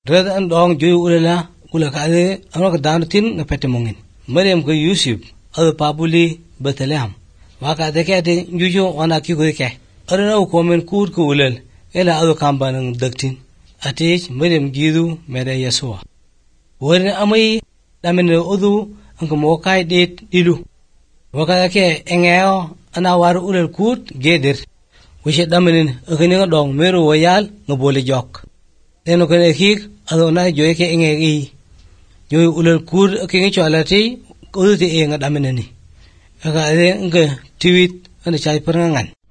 Red and dong joy ulaka anok down ngapete mongin. Mariam ko Yusuf adu papuli Bethlehem. Waka dekete jujo wana kigurike. Arana ukomen kur ko ulel ela adu kambanang dagtin. Atich Mariam gidu meda Yesua. Wari amai damene udu angko mokai det dilu. Waka deke engeo ana waru ulel kut geder. Wishe damene akini dong meru wayal ngabole jok. Teno kene hik adona joy ke engegi. Joy ulel kur akingi chalati udu te enga damene ni. Aga ade nga tiwit ane chai perangan.